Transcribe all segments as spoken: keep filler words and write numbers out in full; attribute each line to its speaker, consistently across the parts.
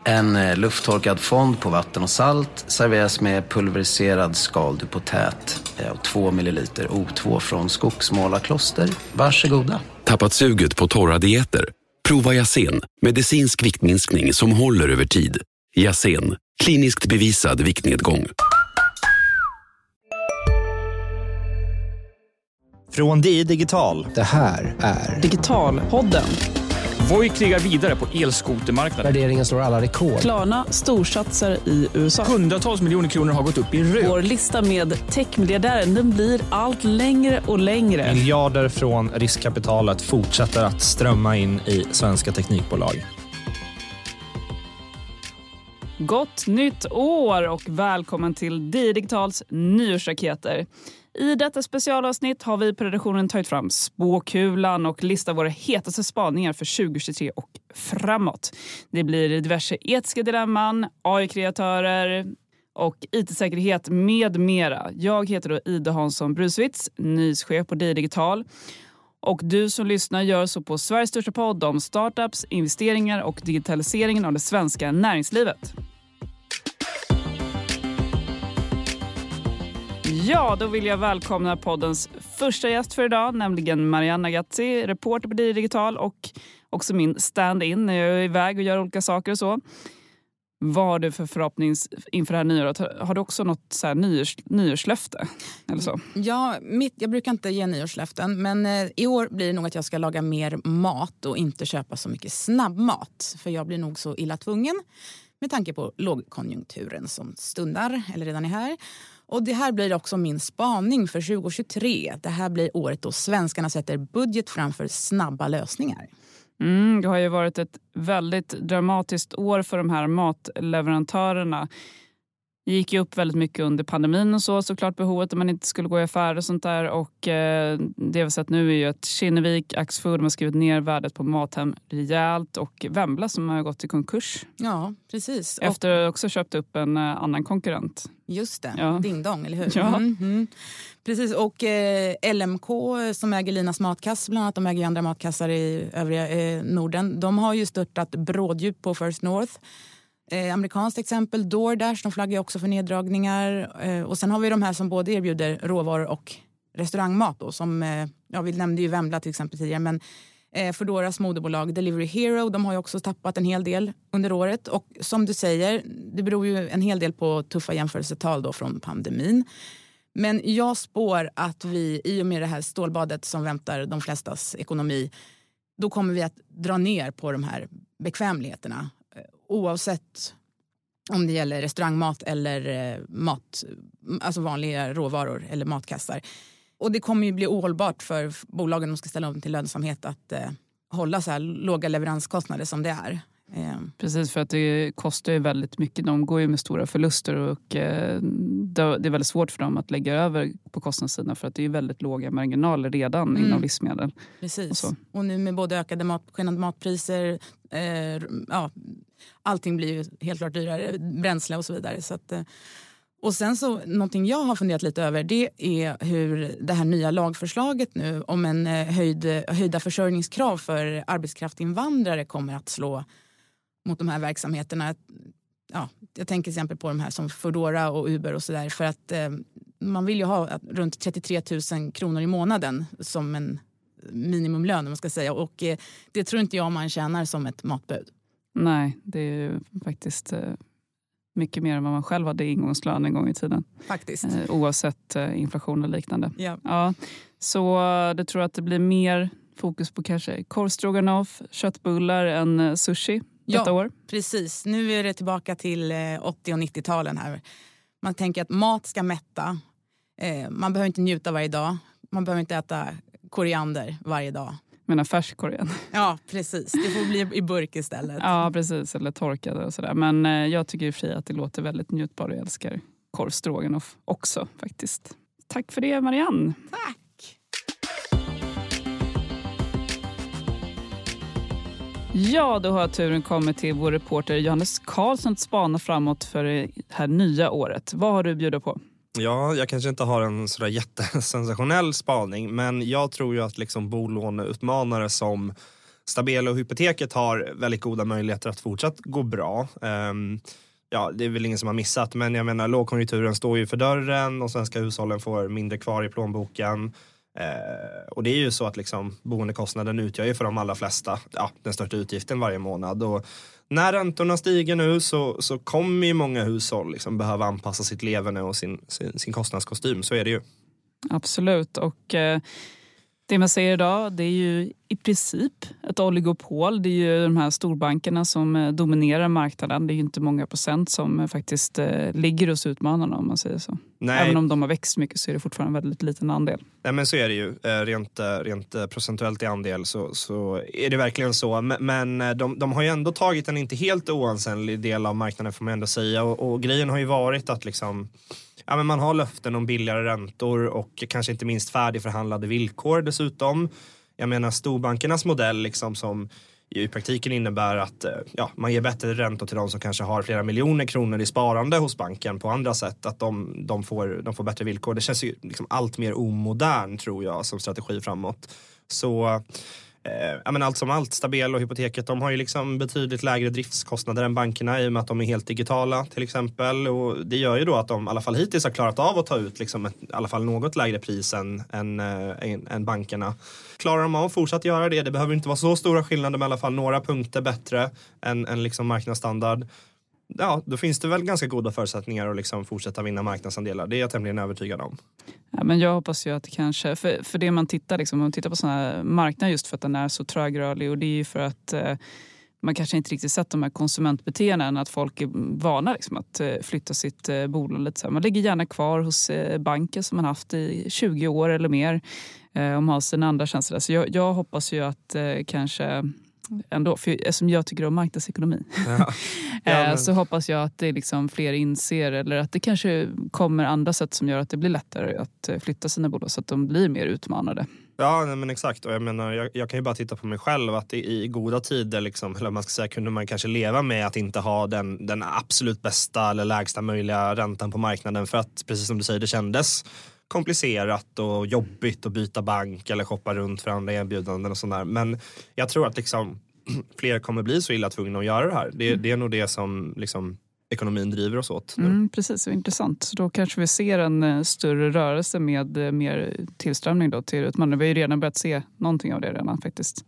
Speaker 1: En lufttorkad fond på vatten och salt serveras med pulveriserad skaldupotät och två milliliter O två från Skogsmålarkloster. Varsågoda.
Speaker 2: Tappat suget på torra dieter? Prova Yasen, medicinsk viktminskning som håller över tid. Yasen, kliniskt bevisad viktnedgång.
Speaker 3: Från D I Digital.
Speaker 4: Det här är
Speaker 5: Digitalpodden.
Speaker 6: Voi krigar vidare på elskotermarknaden.
Speaker 4: Värderingen slår alla rekord.
Speaker 5: Klarna storsatsar i U S A.
Speaker 6: Hundratals miljoner kronor har gått upp i rök.
Speaker 5: Vår lista med techmiljardären, den blir allt längre och längre.
Speaker 3: Miljarder från riskkapitalet fortsätter att strömma in i svenska teknikbolag.
Speaker 5: Gott nytt år och välkommen till D I Digitals nyårsraketer. I detta specialavsnitt har vi på redaktionen tagit fram spåkulan och listat våra hetaste spaningar för tjugo tjugotre och framåt. Det blir diverse etiska dilemman, A I-kreatörer och I T-säkerhet med mera. Jag heter då Ida Hansson Bruswitz, nyhetschef på D I Digital. Och du som lyssnar gör så på Sveriges största podd om startups, investeringar och digitaliseringen av det svenska näringslivet. Ja, då vill jag välkomna poddens första gäst för idag, nämligen Marianne Nagazzi, reporter på D I Digital och också min stand-in när jag är iväg och gör olika saker och så. Vad har du för förhoppning inför det här nyåret? Har du också något så här nyårs, nyårslöfte? Eller så?
Speaker 7: Ja, mitt, jag brukar inte ge nyårslöften, men eh, i år blir det nog att jag ska laga mer mat och inte köpa så mycket snabbmat. För jag blir nog så illa tvungen med tanke på lågkonjunkturen som stundar eller redan är här. Och det här blir också min spaning för tjugo tjugotre. Det här blir året då svenskarna sätter budget framför snabba lösningar.
Speaker 5: Mm, det har ju varit ett väldigt dramatiskt år för de här matleverantörerna. Det gick ju upp väldigt mycket under pandemin och så, såklart behovet att man inte skulle gå i affärer och sånt där. Och eh, det vi har sett nu är ju att Kinnevik, Axfood har skrivit ner värdet på Mathem rejält och Vembla som har gått i konkurs.
Speaker 7: Ja, precis.
Speaker 5: Efter att också köpt upp en eh, annan konkurrent.
Speaker 7: Just det,
Speaker 5: ja.
Speaker 7: Ding Dong, eller hur?
Speaker 5: Ja.
Speaker 7: Mm, mm. Precis, och eh, L M K som äger Linas matkass, bland annat de äger ju andra matkassar i övriga eh, Norden. De har ju störtat bråddjup på First North. Eh, amerikanskt exempel, DoorDash, de flaggar också för neddragningar. Eh, och sen har vi de här som både erbjuder råvaror och restaurangmat då, som, eh, ja, vi nämnde ju Vembla till exempel tidigare, men eh, Foodoras moderbolag Delivery Hero, de har ju också tappat en hel del under året. Och som du säger, det beror ju en hel del på tuffa jämförelsetal då från pandemin. Men jag spår att vi i och med det här stålbadet som väntar de flestas ekonomi, då kommer vi att dra ner på de här bekvämligheterna. Oavsett om det gäller restaurangmat eller mat, alltså vanliga råvaror eller matkassar. Och det kommer ju bli ohållbart för bolagen som ska ställa om till lönsamhet att eh, hålla så här låga leveranskostnader som det är. Eh.
Speaker 5: Precis, för att det kostar ju väldigt mycket. De går ju med stora förluster och eh, det är väldigt svårt för dem att lägga över på kostnadssidan för att det är väldigt låga marginaler redan mm. inom livsmedel.
Speaker 7: Precis, och,
Speaker 5: och
Speaker 7: nu med både ökade mat, skenande matpriser, eh, ja, allting blir ju helt klart dyrare, bränsle och så vidare. Så att, och sen så, någonting jag har funderat lite över, det är hur det här nya lagförslaget nu om en höjd, höjda försörjningskrav för arbetskraftinvandrare kommer att slå mot de här verksamheterna. Ja, jag tänker till exempel på de här som Foodora och Uber och sådär, för att eh, man vill ju ha runt trettiotre tusen kronor i månaden som en minimumlön, om man ska säga. Och eh, det tror inte jag man tjänar som ett matbud.
Speaker 5: Nej, det är ju faktiskt eh, mycket mer än vad man själv hade i ingångslön en gång i tiden.
Speaker 7: Faktiskt.
Speaker 5: Eh, oavsett eh, inflation och liknande.
Speaker 7: Ja.
Speaker 5: Ja, så eh, det tror jag att det blir mer fokus på kanske korvstroganoff, köttbullar än eh, sushi detta
Speaker 7: ja,
Speaker 5: år.
Speaker 7: Precis. Nu är det tillbaka till eh, åttio- och nittio-talen här. Man tänker att mat ska mätta. Eh, man behöver inte njuta varje dag. Man behöver inte äta koriander varje dag.
Speaker 5: Men färsk koriander.
Speaker 7: Ja, precis. Det får bli i burk istället.
Speaker 5: Ja, precis. Eller torkade och sådär. Men eh, jag tycker i fri att det låter väldigt njutbart och jag älskar korvstroganoff också faktiskt. Tack för det, Marianne.
Speaker 7: Tack.
Speaker 5: Ja, då har turen kommit till vår reporter Johannes Karlsson att spana framåt för det här nya året. Vad har du bjudit på?
Speaker 3: Ja, jag kanske inte har en sådär jättesensationell spaning, men jag tror ju att liksom bolåneutmanare som
Speaker 8: Stabelo och Hypoteket har väldigt goda möjligheter att fortsatt gå bra. Um, ja, det är väl ingen som har missat, men jag menar lågkonjunkturen står ju för dörren och svenska hushållen får mindre kvar i plånboken. Eh, och det är ju så att liksom, boendekostnaden utgör ju för de allra flesta ja, den största utgiften varje månad. Och när räntorna stiger nu så, så kommer ju många hushåll liksom behöva anpassa sitt leverne och sin, sin, sin kostnadskostym. Så är det ju.
Speaker 5: Absolut. Och eh, det man ser idag, det är ju i princip ett oligopol. Det är ju de här storbankerna som eh, dominerar marknaden. Det är ju inte många procent som eh, faktiskt eh, ligger hos utmanarna, om man säger så. Nej. Även om de har växt mycket så är det fortfarande en väldigt liten andel.
Speaker 8: Nej, men så är det ju. Rent, rent procentuellt i andel så, så är det verkligen så. Men de, de har ju ändå tagit en inte helt oansenlig del av marknaden, får man ändå säga. Och, och grejen har ju varit att liksom, ja, men man har löften om billigare räntor och kanske inte minst färdigförhandlade villkor dessutom. Jag menar storbankernas modell liksom som i praktiken innebär att ja, man ger bättre räntor till de som kanske har flera miljoner kronor i sparande hos banken på andra sätt. Att de, de, får, de får bättre villkor. Det känns ju liksom allt mer omodern, tror jag, som strategi framåt. Så eh, ja, men allt som allt, Stabelo och Hypoteket, de har ju liksom betydligt lägre driftskostnader än bankerna i och med att de är helt digitala till exempel. Och det gör ju då att de i alla fall hittills har klarat av att ta ut liksom ett, i alla fall något lägre pris än, än, än, än bankerna. Klarar de av att fortsätta göra det? Det behöver inte vara så stora skillnader, men i alla fall några punkter bättre än, än liksom marknadsstandard. Ja, då finns det väl ganska goda förutsättningar att liksom fortsätta vinna marknadsandelar. Det är jag tämligen övertygad om.
Speaker 5: Ja, men jag hoppas ju att det kanske, för, för det man tittar liksom, man tittar på sådana här marknader just för att den är så trögrörlig, och det är ju för att eh, man kanske inte riktigt sett de här konsumentbeteenden, att folk är vana liksom, att eh, flytta sitt eh, bolag lite så här. Man ligger gärna kvar hos eh, banker som man haft i tjugo år eller mer eh, om har sina andra tjänster. Så jag, jag hoppas ju att eh, kanske ändå, för eftersom jag tycker om marknadsekonomi ja. Ja, men... så hoppas jag att det liksom fler inser, eller att det kanske kommer andra sätt som gör att det blir lättare att flytta sina bolag så att de blir mer utmanade.
Speaker 8: Ja, men exakt. Och jag menar, jag, jag kan ju bara titta på mig själv att i, i goda tider liksom, eller man ska säga, kunde man kanske leva med att inte ha den, den absolut bästa eller lägsta möjliga räntan på marknaden, för att precis som du säger, det kändes komplicerat och jobbigt att byta bank eller shoppa runt för andra erbjudanden och sånt där. Men jag tror att liksom fler kommer bli så illa tvungna att göra det här. Det, mm. det är nog det som liksom ekonomin driver oss åt nu.
Speaker 5: Mm, precis, så intressant. Så då kanske vi ser en uh, större rörelse med uh, mer tillströmning då till utmaningen. Vi har ju redan börjat se någonting av det redan faktiskt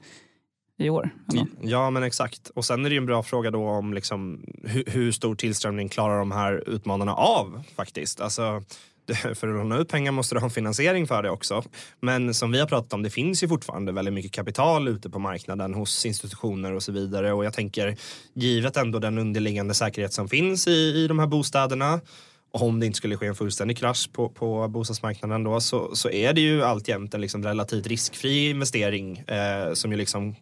Speaker 5: i år. Eller?
Speaker 8: Ja, men exakt. Och sen är det ju en bra fråga då om liksom, hur, hur stor tillströmning klarar de här utmanarna av faktiskt. Alltså, för att låna ut pengar måste du ha en finansiering för det också. Men som vi har pratat om, det finns ju fortfarande väldigt mycket kapital ute på marknaden hos institutioner och så vidare. Och jag tänker, givet ändå den underliggande säkerhet som finns i, i de här bostäderna, och om det inte skulle ske en fullständig krasch på, på bostadsmarknaden då, så, så är det ju alltjämt en liksom relativt riskfri investering eh, som ju liksom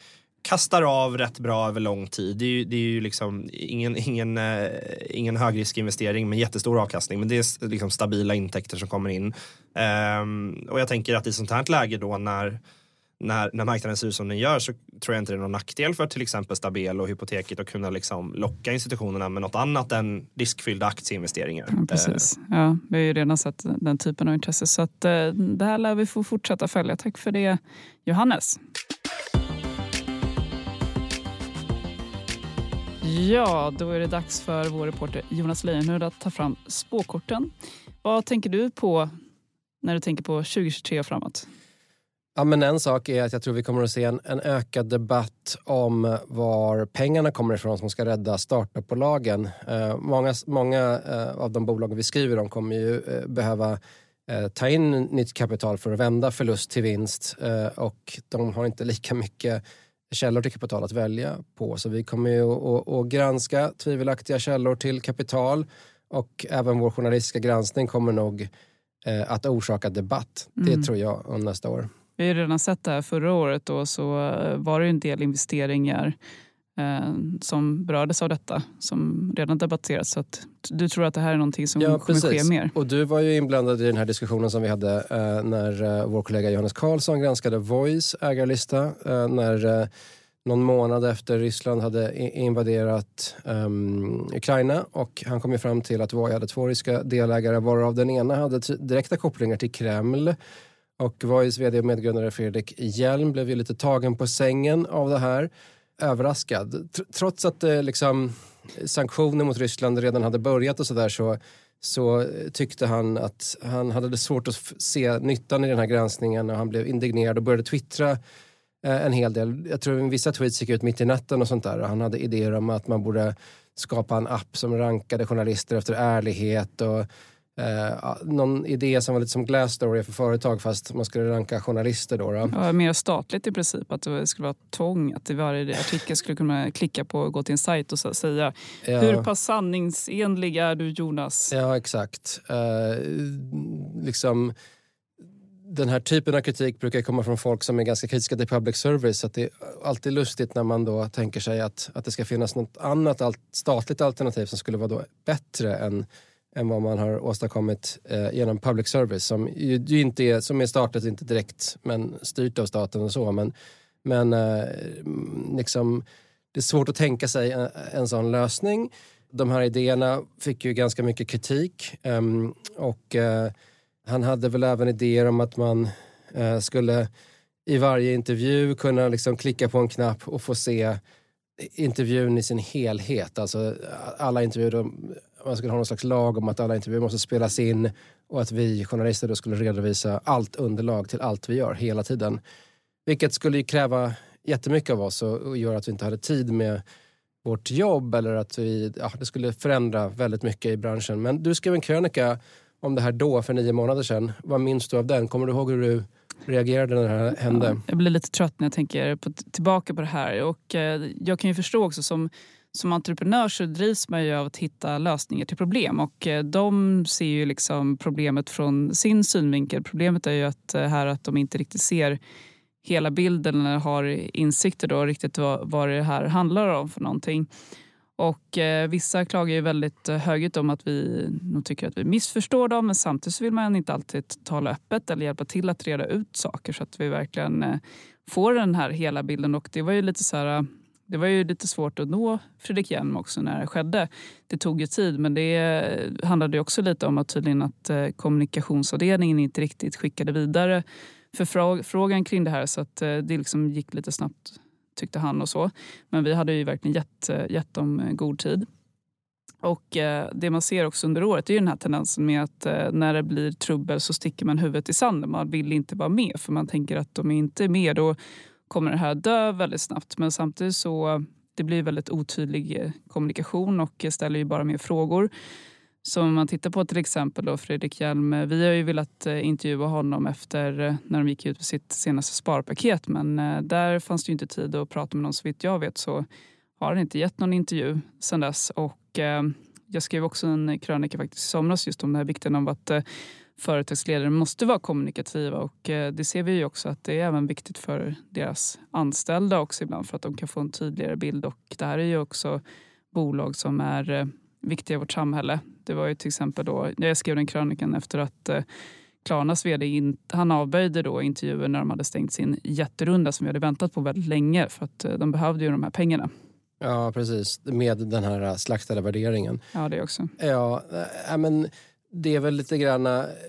Speaker 8: kastar av rätt bra över lång tid. Det är ju, det är ju liksom ingen, ingen, eh, ingen högriskinvestering med jättestor avkastning, men det är liksom stabila intäkter som kommer in. Um, och jag tänker att i sånt här läge då när, när, när marknaden ser ut som den gör, så tror jag inte det är någon nackdel för till exempel Stabelo och Hypoteket att kunna liksom locka institutionerna med något annat än riskfyllda aktieinvesteringar.
Speaker 5: Ja, precis. Ja, vi har ju redan sett den typen av intresse, så att, eh, det här lär vi få fortsätta följa. Tack för det, Johannes. Ja, då är det dags för vår reporter Jonas Leijonhufvud att ta fram spåkorten. Vad tänker du på när du tänker på tjugo tjugotre och framåt?
Speaker 4: Ja, men en sak är att jag tror vi kommer att se en, en ökad debatt om var pengarna kommer ifrån som ska rädda startupbolagen. Eh, många många eh, av de bolagen vi skriver om kommer ju eh, behöva eh, ta in nytt kapital för att vända förlust till vinst. Eh, och de har inte lika mycket källor till kapital att välja på. Så vi kommer ju att, att granska tvivelaktiga källor till kapital, och även vår journalistiska granskning kommer nog eh, att orsaka debatt. Det mm. tror jag om nästa år.
Speaker 5: Vi har redan sett det här förra året, och så var det en del investeringar eh, som berördes av detta, som redan debatterats. Så att du tror att det här är någonting som ja, kommer precis. ske mer?
Speaker 4: Och du var ju inblandad i den här diskussionen som vi hade eh, när eh, vår kollega Johannes Karlsson granskade Voice ägarlista. Eh, när eh, någon månad efter Ryssland hade invaderat um, Ukraina, och han kom ju fram till att Voi hade två ryska delägare, varav den ena hade t- direkta kopplingar till Kreml. Och Voi's vd och medgrundare Fredrik Hjelm blev ju lite tagen på sängen av det här. Överraskad. Trots att eh, liksom, sanktioner mot Ryssland redan hade börjat och sådär så, så tyckte han att han hade det svårt att f- se nyttan i den här granskningen och han blev indignerad och började twittra eh, en hel del. Jag tror att vissa tweets gick ut mitt i natten och sånt där och han hade idéer om att man borde skapa en app som rankade journalister efter ärlighet och Eh, någon idé som var lite som Glassdoor för företag fast man skulle ranka journalister då. då.
Speaker 5: Ja, mer statligt i princip, att det skulle vara tvång att i varje artikel skulle kunna klicka på och gå till en sajt och så säga
Speaker 4: Ja.
Speaker 5: Hur pass sanningsenlig är du, Jonas?
Speaker 4: Ja, exakt. Eh, liksom den här typen av kritik brukar komma från folk som är ganska kritiska till public service. Så att det är alltid lustigt när man då tänker sig att, att det ska finnas något annat alt- statligt alternativ som skulle vara då bättre än än vad man har åstadkommit eh, genom public service som ju, ju inte är, som är statligt inte direkt men styrt av staten och så men, men eh, liksom det är svårt att tänka sig en, en sån lösning. De här idéerna fick ju ganska mycket kritik eh, och eh, han hade väl även idéer om att man eh, skulle i varje intervju kunna liksom klicka på en knapp och få se intervjun i sin helhet, alltså alla intervjuer, man skulle ha någon slags lag om att alla intervjuer måste spelas in och att vi journalister då skulle redovisa allt underlag till allt vi gör hela tiden. Vilket skulle ju kräva jättemycket av oss och, och göra att vi inte hade tid med vårt jobb eller att vi, ja, det skulle förändra väldigt mycket i branschen. Men du skrev en krönika om det här då för nio månader sedan. Vad minns du av den? Kommer du ihåg hur du reagerade när det här hände?
Speaker 5: Ja, jag blir lite trött när jag tänker på, tillbaka på det här och eh, jag kan ju förstå också som Som entreprenör så drivs man ju av att hitta lösningar till problem och eh, de ser ju liksom problemet från sin synvinkel. Problemet är ju att, eh, här att de inte riktigt ser hela bilden eller har insikter då riktigt vad, vad det här handlar om för någonting. Och eh, vissa klagar ju väldigt eh, högt om att vi nog tycker att vi missförstår dem men samtidigt så vill man inte alltid tala öppet eller hjälpa till att reda ut saker så att vi verkligen eh, får den här hela bilden och det var ju lite så här. Det var ju lite svårt att nå Fredrik Hjelm också när det skedde. Det tog ju tid men det handlade ju också lite om att tydligen att eh, kommunikationsavdelningen inte riktigt skickade vidare för frå- frågan kring det här så att eh, det liksom gick lite snabbt tyckte han och så. Men vi hade ju verkligen gett, gett dem eh, god tid. Och eh, det man ser också under året är ju den här tendensen med att eh, när det blir trubbel så sticker man huvudet i sanden. Man vill inte vara med för man tänker att de är inte med då kommer det här dö väldigt snabbt. Men samtidigt så det blir väldigt otydlig kommunikation och ställer ju bara mer frågor. Så om man tittar på till exempel då Fredrik Hjelm, vi har ju velat intervjua honom efter när de gick ut på sitt senaste sparpaket. Men där fanns det ju inte tid att prata med någon så vitt jag vet så har han inte gett någon intervju sedan dess. Och eh, jag skrev också en krönika faktiskt i somras just om den här vikten av att eh, företagsledare måste vara kommunikativa och eh, det ser vi ju också att det är även viktigt för deras anställda också ibland för att de kan få en tydligare bild och det här är ju också bolag som är eh, viktiga i vårt samhälle. Det var ju till exempel då, jag skrev den krönikan efter att eh, Klarnas vd, in, han avböjde då intervjuer när de hade stängt sin jätterunda som vi hade väntat på väldigt länge för att eh, de behövde ju de här pengarna.
Speaker 4: Ja, precis. Med den här slaktade värderingen.
Speaker 5: Ja, det också.
Speaker 4: Ja, äh, men det är väl lite grann.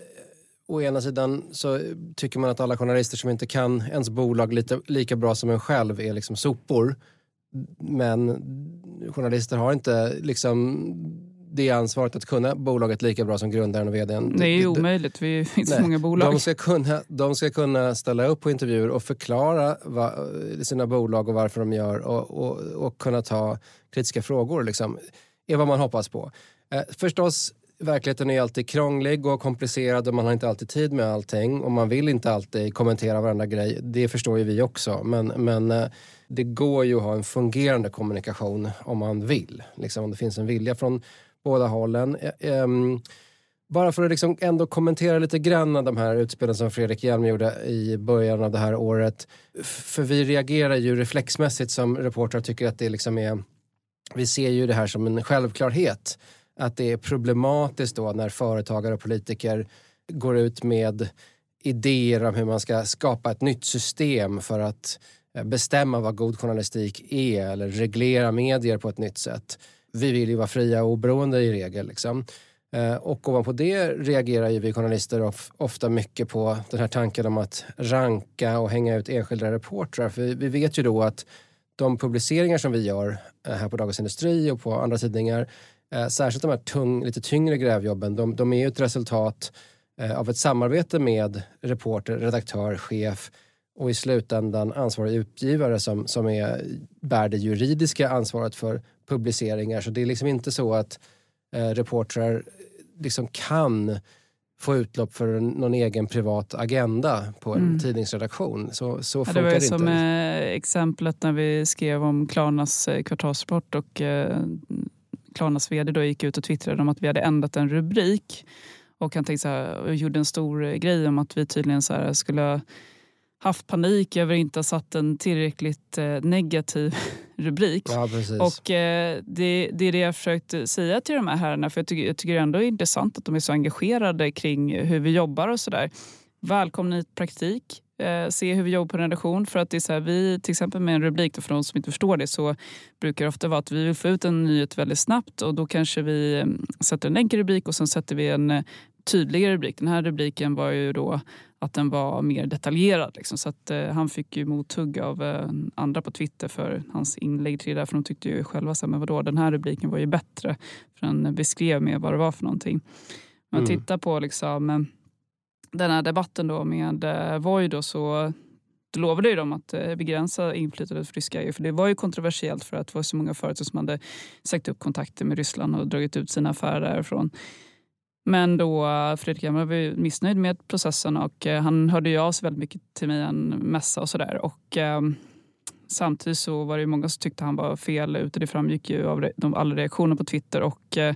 Speaker 4: Å ena sidan så tycker man att alla journalister som inte kan ens bolag lite, lika bra som en själv är liksom sopor. Men journalister har inte liksom det ansvaret att kunna bolaget lika bra som grundaren och vdn.
Speaker 5: Det är ju omöjligt, vi finns
Speaker 4: nej,
Speaker 5: så många bolag.
Speaker 4: De ska, kunna, de ska kunna ställa upp på intervjuer och förklara va, sina bolag och varför de gör och, och, och kunna ta kritiska frågor liksom, är vad man hoppas på. Eh, förstås, verkligheten är alltid krånglig och komplicerad och man har inte alltid tid med allting och man vill inte alltid kommentera varandra grej. Det förstår ju vi också, men, men eh, det går ju att ha en fungerande kommunikation om man vill. Liksom, om det finns en vilja från båda hållen. Um, bara för att liksom ändå kommentera lite grann av de här utspelen som Fredrik Hjelm gjorde i början av det här året. För vi reagerar ju reflexmässigt som reportrar tycker att det liksom är... Vi ser ju det här som en självklarhet. Att det är problematiskt då när företagare och politiker går ut med idéer om hur man ska skapa ett nytt system för att bestämma vad god journalistik är eller reglera medier på ett nytt sätt. Vi vill ju vara fria och oberoende i regel. Liksom. Och ovanpå det reagerar ju vi journalister ofta mycket på den här tanken om att ranka och hänga ut enskilda reportrar. För vi vet ju då att de publiceringar som vi gör här på Dagens Industri och på andra tidningar, särskilt de här tung, lite tyngre grävjobben, de, de är ju ett resultat av ett samarbete med reporter, redaktör, chef och i slutändan ansvarig utgivare som, som är, bär det juridiska ansvaret för publiceringar. Så det är liksom inte så att eh, reportrar liksom kan få utlopp för någon egen privat agenda på en mm. tidningsredaktion. Så, så funkar
Speaker 5: ja, det var ju
Speaker 4: det
Speaker 5: som
Speaker 4: inte.
Speaker 5: Eh, exemplet när vi skrev om Klarnas eh, kvartalsrapport och eh, Klarnas vd då gick ut och twittrade om att vi hade ändrat en rubrik. Och han tänkte så här, och gjorde en stor grej om att vi tydligen så här skulle haft panik över att inte ha satt en tillräckligt eh, negativ rubrik.
Speaker 4: Ja, precis.
Speaker 5: Och eh, det, det är det jag försökt säga till de här herrarna, för jag tycker, jag tycker ändå det är intressant att de är så engagerade kring hur vi jobbar och sådär. Välkomna i praktik, eh, se hur vi jobbar på en redaktion, för att det är så här, vi till exempel med en rubrik, för de som inte förstår det, så brukar det ofta vara att vi vill få ut en nyhet väldigt snabbt och då kanske vi eh, sätter en enkel rubrik och sen sätter vi en eh, tydligare rubrik. Den här rubriken var ju då att den var mer detaljerad. Liksom. Så att eh, han fick ju mothugg av eh, andra på Twitter för hans inlägg till det där. För de tyckte ju själva så här, men vadå, den här rubriken var ju bättre. För den beskrev mer vad det var för någonting. Man mm. tittar på liksom, eh, den här debatten då med eh, Voi då, så då lovade ju de att eh, begränsa inflytandet för ryska E U. För det var ju kontroversiellt för att det var så många företag som hade sagt upp kontakter med Ryssland och dragit ut sina affärer därifrån. Men då Fredrik Hammar var ju missnöjd med processen och eh, han hörde ju av sig väldigt mycket till mig en mässa och sådär. Och eh, samtidigt så var det ju många som tyckte han var fel ute. Det framgick ju av re- de, alla reaktioner på Twitter och eh,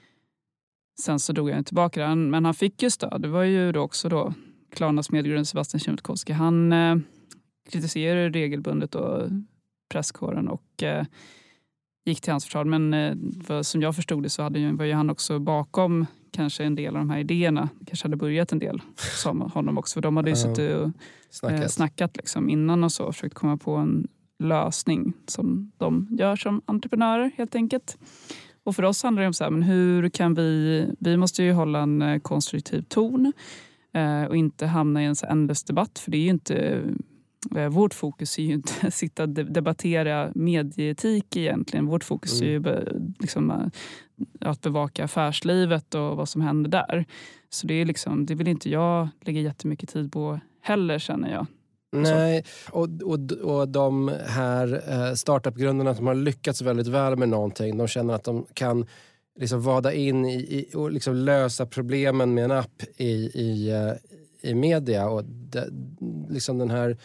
Speaker 5: sen så drog jag tillbaka den. Men han fick ju stöd. Det var ju då också då Klarnas medgrundare Sebastian Siemiatkowski. Han eh, kritiserade regelbundet och presskåren och eh, gick till hans försvar. Men eh, för, som jag förstod det så hade ju, var ju han också bakom kanske en del av de här idéerna. Kanske hade börjat en del som honom också. För de hade ju uh, suttit och snackat, eh, snackat liksom innan och så. Försökt komma på en lösning som de gör som entreprenörer helt enkelt. Och för oss handlar det om så här, men hur kan vi... Vi måste ju hålla en eh, konstruktiv ton. Eh, och inte hamna i en så ändlös debatt. För det är ju inte... Vårt fokus är ju inte att sitta och debattera medieetik egentligen. Vårt fokus mm. är ju liksom att bevaka affärslivet och vad som händer där. Så det är liksom, det vill inte jag lägga jättemycket tid på heller, känner jag.
Speaker 4: Nej, och, och, och de här startup-grundarna som har lyckats väldigt väl med någonting, de känner att de kan liksom vada in i, i, och liksom lösa problemen med en app i, i, i media. Och de, liksom den här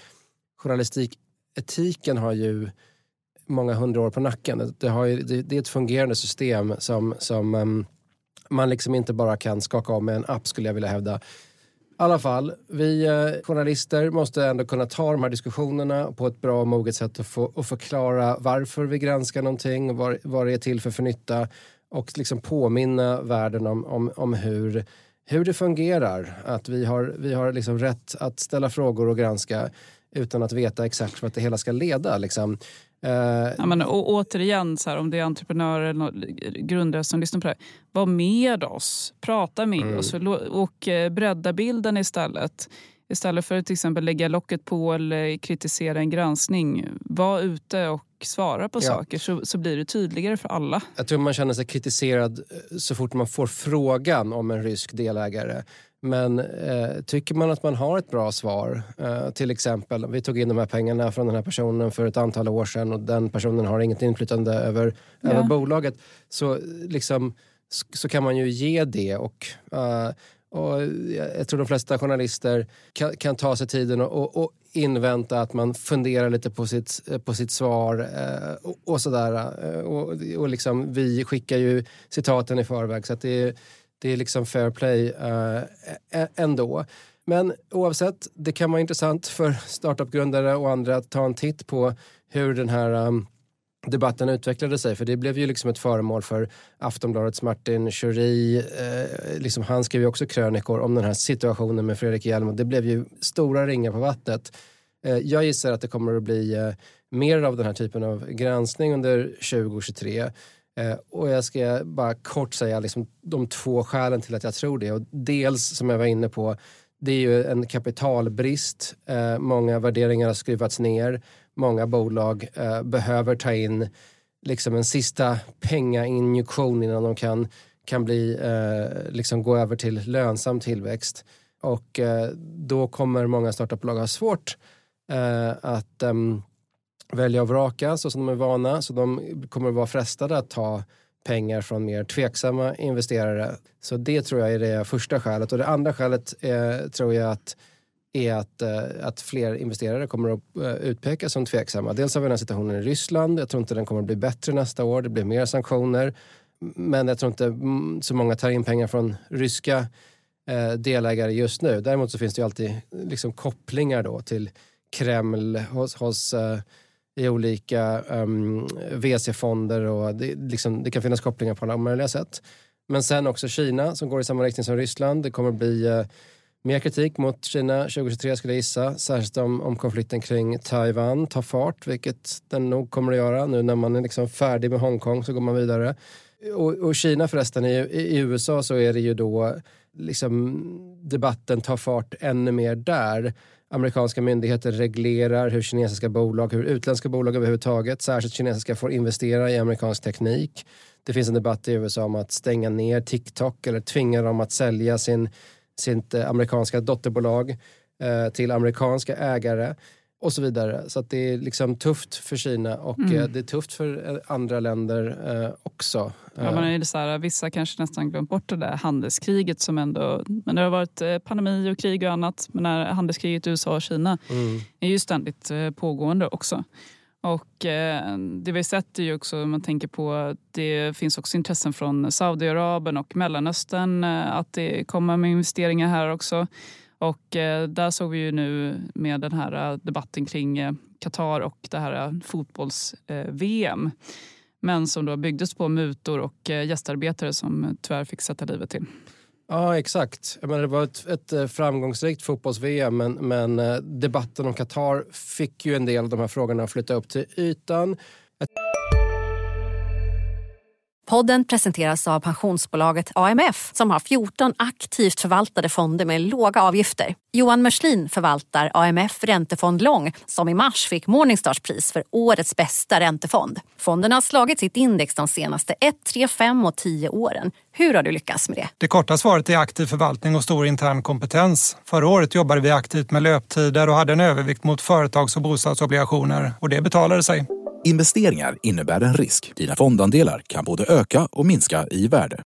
Speaker 4: journalistiketiken har ju många hundra år på nacken. Det, har ju, det, det är ett fungerande system som, som um, man liksom inte bara kan skaka om med en app, skulle jag vilja hävda. I alla fall, vi eh, journalister måste ändå kunna ta de här diskussionerna på ett bra och moget sätt och, få, och förklara varför vi granskar någonting, vad, vad det är till för förnytta och liksom påminna världen om, om, om hur, hur det fungerar. Att vi har, vi har liksom rätt att ställa frågor och granska utan att veta exakt vart det hela ska leda. Liksom. Uh,
Speaker 5: ja, men, och, återigen, så här, om det är entreprenörer eller grundare som lyssnar på det här, var med oss, prata med mm. oss och, och eh, bredda bilden istället. Istället för att till exempel lägga locket på eller kritisera en granskning, var ute och svara på ja. saker så, så blir det tydligare för alla.
Speaker 4: Jag tror man känner sig kritiserad så fort man får frågan om en rysk delägare. Men eh, tycker man att man har ett bra svar, eh, till exempel, vi tog in de här pengarna från den här personen för ett antal år sedan och den personen har inget inflytande över, ja. över bolaget, så, liksom, så kan man ju ge det. Och, uh, och jag tror de flesta journalister kan, kan ta sig tiden och, och, och invänta att man funderar lite på sitt, på sitt svar eh, och, och sådär. Och, och liksom, vi skickar ju citaten i förväg så att det är Det är liksom fair play uh, ändå. Men oavsett, det kan vara intressant för startup-grundare och andra att ta en titt på hur den här um, debatten utvecklade sig. För det blev ju liksom ett föremål för Aftonbladets Martin Curie. Uh, liksom han skrev ju också krönikor om den här situationen med Fredrik Hjelm. Och det blev ju stora ringar på vattnet. Uh, jag gissar att det kommer att bli uh, mer av den här typen av granskning under tjugo tjugotre. Eh, och jag ska bara kort säga liksom, de två skälen till att jag tror det. Och dels, som jag var inne på, det är ju en kapitalbrist. Eh, många värderingar har skruvats ner. Många bolag eh, behöver ta in liksom en sista pengainjektion innan de kan, kan bli, eh, liksom gå över till lönsam tillväxt. Och eh, då kommer många startupbolag ha svårt eh, att eh, välja och vraka så som de är vana. Så de kommer att vara frestade att ta pengar från mer tveksamma investerare. Så det tror jag är det första skälet. Och det andra skälet eh, tror jag att är att, eh, att fler investerare kommer att eh, utpekas som tveksamma. Dels har vi den här situationen i Ryssland. Jag tror inte den kommer att bli bättre nästa år. Det blir mer sanktioner. Men jag tror inte så många tar in pengar från ryska eh, delägare just nu. Däremot så finns det ju alltid liksom, kopplingar då till Kreml hos, hos eh, i olika um, V C-fonder och det, liksom, det kan finnas kopplingar på alla möjliga sätt. Men sen också Kina som går i samma riktning som Ryssland. Det kommer bli uh, mer kritik mot Kina tjugohundratjugotre skulle jag gissa. Särskilt om, om konflikten kring Taiwan tar fart, vilket den nog kommer att göra. Nu när man är liksom färdig med Hongkong så går man vidare. Och, och Kina förresten, i, i U S A så är det ju då liksom debatten tar fart ännu mer där. Amerikanska myndigheter reglerar hur kinesiska bolag, hur utländska bolag överhuvudtaget, särskilt kinesiska, får investera i amerikansk teknik. Det finns en debatt i U S A om att stänga ner TikTok eller tvinga dem att sälja sin, sitt amerikanska dotterbolag eh, till amerikanska ägare och så vidare. Så att det är liksom tufft för Kina och mm. eh, det är tufft för andra länder eh, också.
Speaker 5: Ja, man är det så här, vissa kanske nästan glömt bort det där handelskriget som ändå, men det har varit eh, pandemi och krig och annat, men när handelskriget i U S A och Kina mm. är ju ständigt eh, pågående också. Och eh, det vi sett är ju också, man tänker på att det finns också intressen från Saudiarabien och Mellanöstern eh, att det kommer med investeringar här också. Och eh, där såg vi ju nu med den här debatten kring eh, Qatar och det här eh, fotbolls-V M. Eh, men som då byggdes på mutor och eh, gästarbetare som tyvärr fick sätta livet till.
Speaker 4: Ja, exakt. Jag menar, det var ett, ett framgångsrikt fotbolls-V M, men, men debatten om Qatar fick ju en del av de här frågorna att flytta upp till ytan.
Speaker 9: Podden presenteras av pensionsbolaget A M F som har fjorton aktivt förvaltade fonder med låga avgifter. Johan Mörslin förvaltar A M F Räntefond Lång som i mars fick Morningstars pris för årets bästa räntefond. Fonden har slagit sitt index de senaste ett, tre, fem och tio åren. Hur har du lyckats med det?
Speaker 10: Det korta svaret är aktiv förvaltning och stor intern kompetens. Förra året jobbade vi aktivt med löptider och hade en övervikt mot företags- och bostadsobligationer. Och det betalade sig.
Speaker 11: Investeringar innebär en risk. Dina fondandelar kan både öka och minska i värde.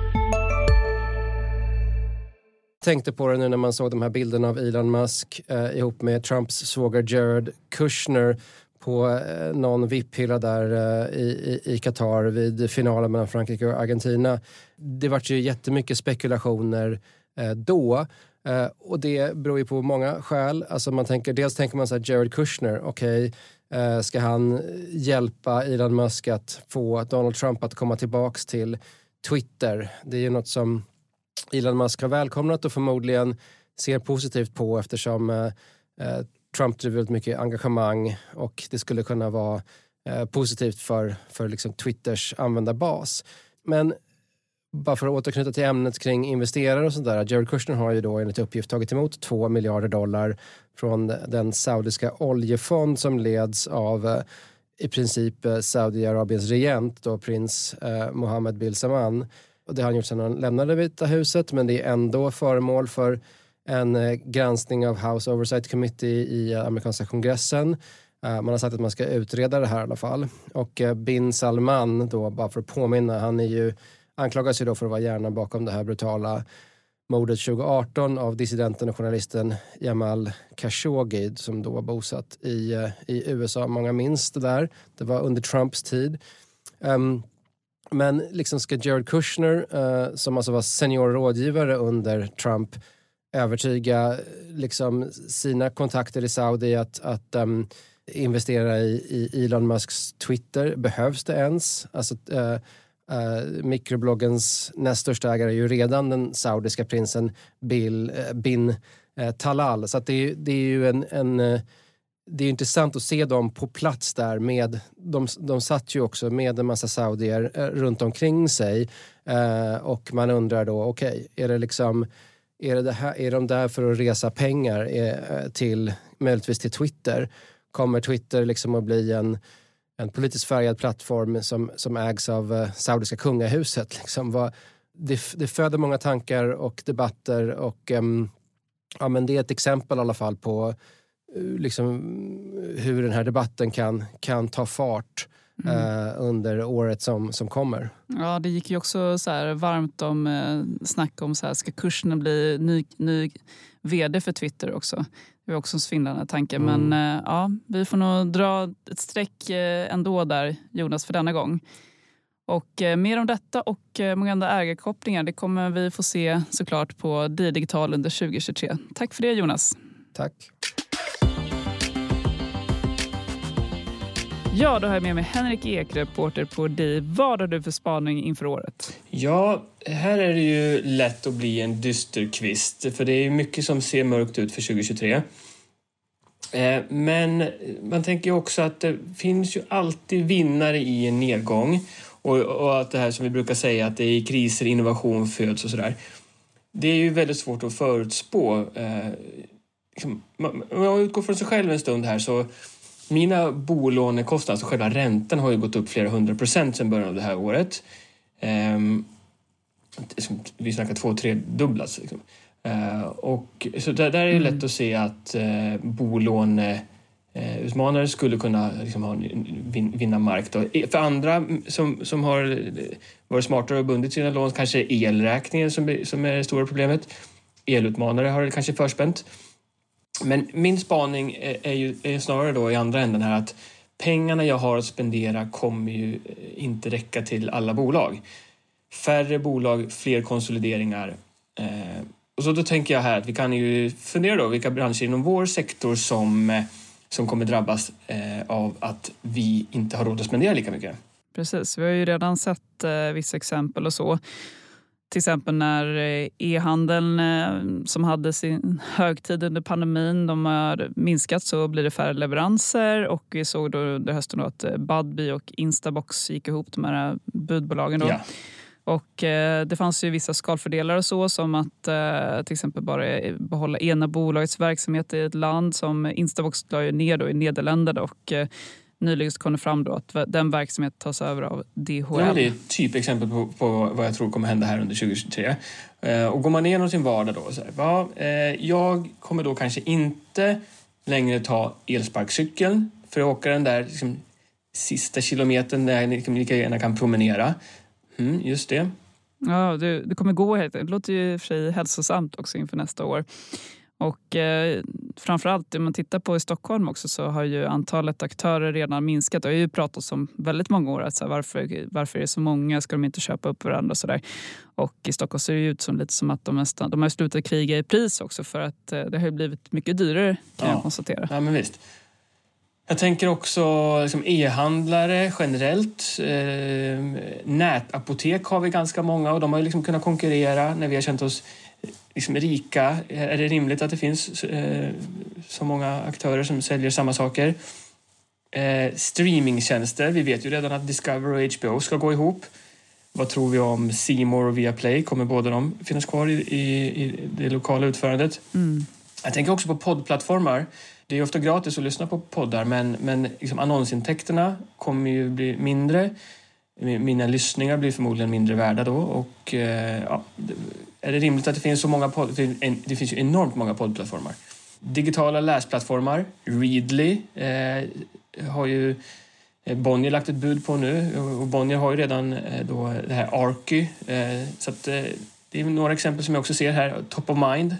Speaker 4: Tänkte på det nu när man såg de här bilderna av Elon Musk eh, ihop med Trumps svåger Jared Kushner på eh, någon V I P-hylla där eh, i, i Qatar vid finalen mellan Frankrike och Argentina. Det var ju jättemycket spekulationer eh, då. Eh, och det beror ju på många skäl. Alltså man tänker, dels tänker man så här, Jared Kushner, okej, okay, ska han hjälpa Elon Musk att få Donald Trump att komma tillbaks till Twitter? Det är ju något som Elon Musk har välkomnat och förmodligen ser positivt på eftersom eh, Trump driver väldigt mycket engagemang och det skulle kunna vara eh, positivt för, för liksom Twitters användarbas. Men bara för att återknyta till ämnet kring investerare och sådär. Jared Kushner har ju då enligt uppgift tagit emot två miljarder dollar från den saudiska oljefond som leds av eh, i princip eh, Saudiarabiens regent, då prins eh, Mohammed bin Salman. Och det har han gjort sedan han lämnade Vita huset, men det är ändå föremål för en eh, granskning av House Oversight Committee i eh, amerikanska kongressen. Eh, man har sagt att man ska utreda det här i alla fall. Och eh, bin Salman då, bara för att påminna, han är ju anklagas ju då för att vara hjärnan bakom det här brutala mordet tjugo arton av dissidenten och journalisten Jamal Khashoggi som då var bosatt i, i U S A. Många minns det där. Det var under Trumps tid. Um, men liksom ska Jared Kushner, uh, som alltså var senior rådgivare under Trump, övertyga liksom sina kontakter i Saudi att, att um, investera i, i Elon Musks Twitter? Behövs det ens? Alltså... Uh, Uh, mikrobloggens näst största ägare är ju redan den saudiska prinsen Bill, uh, bin uh, Talal. Så att det, är, det är ju en, en uh, det är intressant att se dem på plats där med, de, de satt ju också med en massa saudier eh, runt omkring sig eh, och man undrar då, okej, okay, är det liksom, är, det det här, är de där för att resa pengar eh, till, möjligtvis till Twitter? Kommer Twitter liksom att bli en, en politiskt färgad plattform som, som ägs av eh, saudiska kungahuset? Liksom, vad, det, det föder många tankar och debatter och eh, ja, men det är ett exempel i alla fall på liksom hur den här debatten kan, kan ta fart mm. eh, under året som, som kommer.
Speaker 5: Ja, det gick ju också så här varmt om eh, snack om så här, ska kursen bli ny, ny vd för Twitter också. Det var också en svindlande tanke. Mm. Men eh, ja, vi får nog dra ett streck eh, ändå där, Jonas, för denna gång. Och eh, mer om detta och eh, många andra ägarkopplingar, det kommer vi få se såklart på Digital under tjugo tjugotre. Tack för det, Jonas.
Speaker 4: Tack.
Speaker 5: Ja, då har jag med mig Henrik Ek, reporter på D I. Vad har du för spaning inför året?
Speaker 12: Ja, här är det ju lätt att bli en dysterkvist. För det är mycket som ser mörkt ut för tjugo tjugotre. Eh, men man tänker ju också att det finns ju alltid vinnare i en nedgång. Och, och att det här som vi brukar säga, att det är i kriser innovation föds och sådär. Det är ju väldigt svårt att förutspå. Eh, liksom, man, om jag utgår från sig själv en stund här så... Mina bolånekostnader, alltså själva räntan, har ju gått upp flera hundra procent sedan början av det här året. Um, vi snackar två, tre dubblas. Liksom. Uh, och, så där, där är det mm. lätt att se att uh, bolåneutmanare uh, skulle kunna liksom, ha, vin, vinna mark. Då. För andra som, som har varit smartare och bundit sina lån, kanske elräkningen som, som är det stora problemet. Elutmanare har det kanske förspänt. Men min spaning är, är ju är snarare då i andra änden här att pengarna jag har att spendera kommer ju inte räcka till alla bolag. Färre bolag, fler konsolideringar. Eh, och så då tänker jag här att vi kan ju fundera då vilka branscher inom vår sektor som, som kommer drabbas eh, av att vi inte har råd att spendera lika mycket.
Speaker 5: Precis, vi har ju redan sett eh, vissa exempel och så. Till exempel när e-handeln som hade sin högtid under pandemin, de har minskat, så blir det färre leveranser. Och vi såg då under hösten då att Budbee och Instabox gick ihop, de här budbolagen då. Ja. Och eh, det fanns ju vissa skalfördelar och så, som att eh, till exempel bara behålla ena bolagets verksamhet i ett land, som Instabox la ju ner då i Nederländerna, och eh, nyligen kom det fram då att den verksamheten tas över av D H L.
Speaker 12: Ja, det är ett typexempel på, på vad jag tror kommer hända här under tjugo tjugotre. Eh, och går man igenom sin vardag då, så här, ja, eh, jag kommer då kanske inte längre ta elsparkcykeln för att åka den där liksom, sista kilometern där jag liksom, lika gärna kan promenera. Mm, just det.
Speaker 5: Ja, det, det kommer gå helt. Det låter ju för sig hälsosamt också inför nästa år. Och eh, framförallt om man tittar på i Stockholm också, så har ju antalet aktörer redan minskat. Det har ju pratat om väldigt många år att så här, varför, varför är det så många, ska de inte köpa upp varandra och sådär. Och i Stockholm ser det ut som lite som att de, nästan, de har slutat kriga i pris också, för att eh, det har ju blivit mycket dyrare, kan
Speaker 12: ja.
Speaker 5: jag konstatera.
Speaker 12: Ja, men visst. Jag tänker också liksom, e-handlare generellt. Eh, nätapotek har vi ganska många, och de har ju liksom kunnat konkurrera när vi har känt oss liksom rika. Är det rimligt att det finns eh, så många aktörer som säljer samma saker? Eh, streamingtjänster. Vi vet ju redan att Discovery och H B O ska gå ihop. Vad tror vi om C More och Viaplay? Kommer båda de finnas kvar i, i, i det lokala utförandet? Mm. Jag tänker också på poddplattformar. Det är ofta gratis att lyssna på poddar, men, men liksom annonsintäkterna kommer ju bli mindre. Mina lyssningar blir förmodligen mindre värda då, och eh, ja, är det rimligt att det finns så många podd, det finns ju enormt många poddplattformar. Digitala läsplattformar, Readly eh, har ju Bonnier lagt ett bud på nu, och Bonnier har ju redan eh, då det här Arky, eh, så att eh, det är några exempel som jag också ser här. Top of Mind.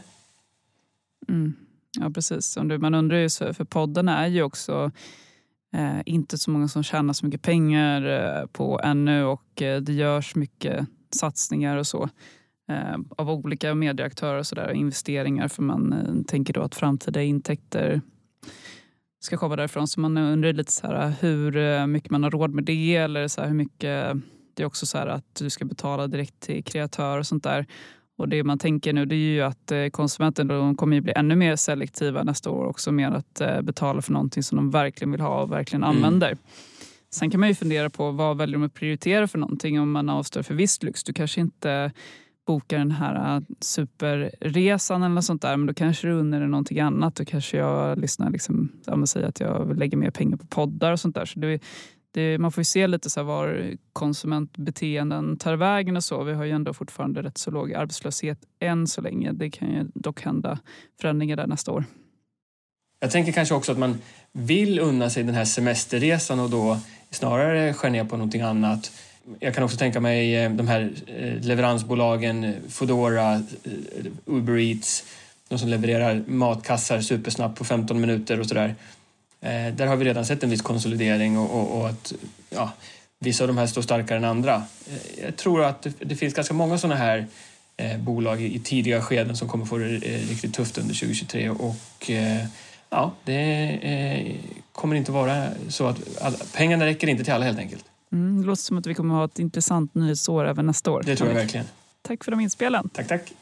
Speaker 5: Mm. Ja, precis. Man undrar ju, för poddarna är ju också Eh, inte så många som tjänar så mycket pengar eh, på ännu, och eh, det görs mycket satsningar och så eh, av olika medieaktörer och sådär, investeringar, för man eh, tänker då att framtida intäkter ska komma därifrån, så man undrar lite så här hur mycket man har råd med det, eller så här hur mycket, det är också så här att du ska betala direkt till kreatör och sånt där. Och det man tänker nu det är ju att konsumenten de kommer ju bli ännu mer selektiva nästa år också med att betala för någonting som de verkligen vill ha och verkligen mm. använder. Sen kan man ju fundera på vad väljer de att prioritera för någonting om man avstår för viss lyx. Du kanske inte bokar den här superresan eller något sånt där, men då kanske du undrar någonting annat. Då kanske jag lyssnar liksom, jag säger att jag vill lägga mer pengar på poddar och sånt där. Så det, det, man får ju se lite så här var konsumentbeteenden tar vägen och så. Vi har ju ändå fortfarande rätt så låg arbetslöshet än så länge. Det kan ju dock hända förändringar där nästa år.
Speaker 12: Jag tänker kanske också att man vill unna sig den här semesterresan och då snarare skär ner på någonting annat. Jag kan också tänka mig de här leveransbolagen, Foodora, Uber Eats, de som levererar matkassar supersnabbt på femton minuter och sådär. Där har vi redan sett en viss konsolidering och, och, och att ja, vissa av de här står starkare än andra. Jag tror att det, det finns ganska många sådana här eh, bolag i, i tidiga skeden som kommer få det eh, riktigt tufft under tjugohundratjugotre och eh, ja, det eh, kommer inte vara så att alla, pengarna räcker inte till alla helt enkelt.
Speaker 5: Mm, det låter som att vi kommer ha ett intressant nyhetsår även nästa år.
Speaker 12: Det tror jag verkligen.
Speaker 5: Tack för de inspelen.
Speaker 12: Tack, tack.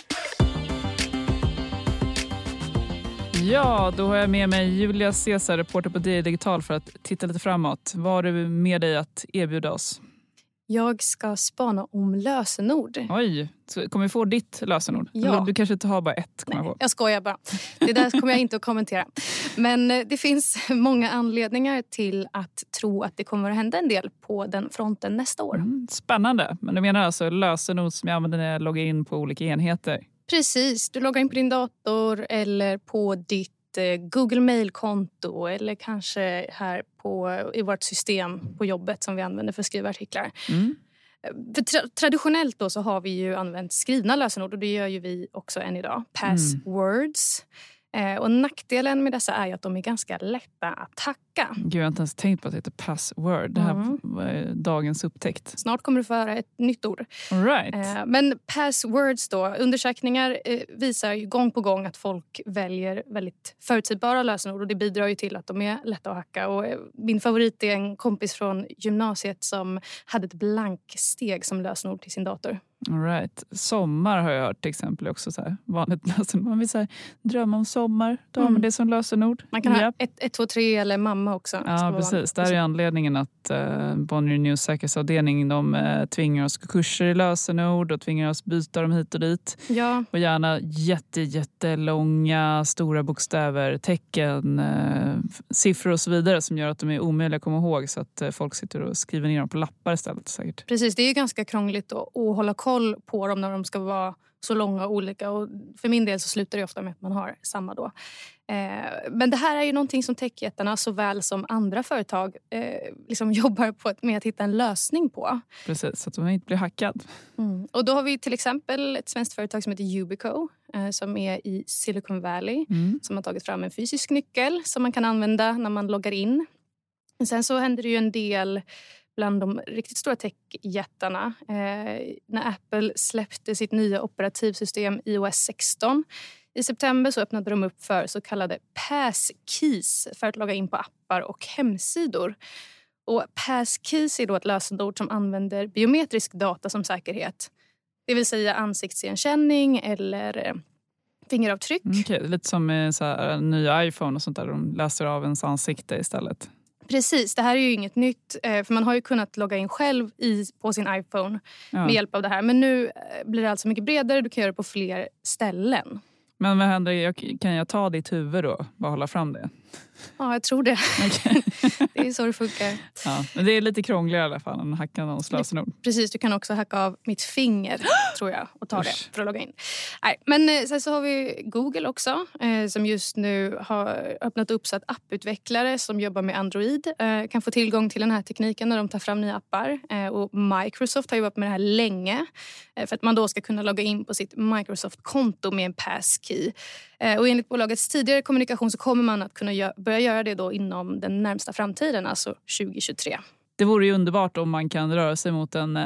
Speaker 5: Ja, då har jag med mig Julia Cesar, reporter på D I Digital för att titta lite framåt. Vad har du med dig att erbjuda oss?
Speaker 13: Jag ska spana om lösenord.
Speaker 5: Oj, så kommer vi få ditt lösenord?
Speaker 13: Ja.
Speaker 5: Du kanske inte har bara ett?
Speaker 13: Nej, jag, jag skojar bara. Det där kommer jag inte att kommentera. Men det finns många anledningar till att tro att det kommer att hända en del på den fronten nästa år.
Speaker 5: Mm, spännande. Men du menar alltså lösenord som jag använder när jag loggar in på olika enheter?
Speaker 13: Precis. Du loggar in på din dator eller på ditt Google Mail-konto eller kanske här på, i vårt system på jobbet som vi använder för att skriva artiklar. Mm. För tra- traditionellt då så har vi ju använt skrivna lösenord och det gör ju vi också än idag. Passwords. Mm. Eh, och nackdelen med dessa är ju att de är ganska lätta att hacka.
Speaker 5: Gud, jag har inte ens tänkt på att det heter password. Det här mm. var dagens upptäckt.
Speaker 13: Snart kommer du få höra ett nytt ord.
Speaker 5: All right.
Speaker 13: Eh, men passwords då, undersökningar eh, visar ju gång på gång att folk väljer väldigt förutsägbara lösenord och det bidrar ju till att de är lätta att hacka. Och eh, min favorit är en kompis från gymnasiet som hade ett blanksteg som lösenord till sin dator.
Speaker 5: All right. Sommar har jag hört till exempel också så här vanligt lösenord. Man vill säga drömma om sommar, då har man det som lösenord.
Speaker 13: Man kan ha ett, ett, två, tre eller mamma också.
Speaker 5: Ja, precis. Där är anledningen att uh, Bonnier News säkerhetsavdelning de uh, tvingar oss kurser i lösenord och tvingar oss byta dem hit och dit.
Speaker 13: Ja.
Speaker 5: Och gärna jätte, jättelånga, stora bokstäver, tecken, uh, siffror och så vidare som gör att de är omöjliga att komma ihåg så att uh, folk sitter och skriver ner dem på lappar istället säkert.
Speaker 13: Precis, det är ju ganska krångligt då, att hålla koll på dem när de ska vara så långa och olika och för min del så slutar det ofta med att man har samma då. Eh, men det här är ju någonting som techjättarna såväl som andra företag eh, liksom jobbar på ett, med att hitta en lösning på.
Speaker 5: Precis, så att de inte blir hackad.
Speaker 13: Mm. Och då har vi till exempel ett svenskt företag som heter Yubico eh, som är i Silicon Valley mm. som har tagit fram en fysisk nyckel som man kan använda när man loggar in. Men sen så händer det ju en del bland de riktigt stora techjättarna. Eh, när Apple släppte sitt nya operativsystem i O S sexton i september så öppnade de upp för så kallade passkeys för att logga in på appar och hemsidor. Och passkeys är då ett lösenord som använder biometrisk data som säkerhet. Det vill säga ansiktsigenkänning eller eh, fingeravtryck.
Speaker 5: Mm, okay. Lite som med så här, en ny iPhone och sånt där. De läser av ens ansikte istället.
Speaker 13: Precis, det här är ju inget nytt. För man har ju kunnat logga in själv i, på sin iPhone ja. med hjälp av det här. Men nu blir det alltså mycket bredare. Du kan göra det på fler ställen.
Speaker 5: Men vad händer? Kan jag ta ditt huvud då? Bara hålla fram det?
Speaker 13: Ja, jag tror det.
Speaker 5: Okay.
Speaker 13: Det är så det funkar.
Speaker 5: Ja, men det är lite krångligare i alla fall än att hacka någons lösenord.
Speaker 13: Precis, du kan också hacka av mitt finger tror jag och ta Usch. det för att logga in. Nej, men sen så har vi Google också eh, som just nu har öppnat upp så att apputvecklare som jobbar med Android eh, kan få tillgång till den här tekniken när de tar fram nya appar. Eh, och Microsoft har jobbat med det här länge eh, för att man då ska kunna logga in på sitt Microsoft-konto med en passkey. Eh, och enligt bolagets tidigare kommunikation så kommer man att kunna gö- börja göra det då inom den närmsta framtiden, alltså tjugohundratjugotre.
Speaker 5: Det vore ju underbart om man kan röra sig mot en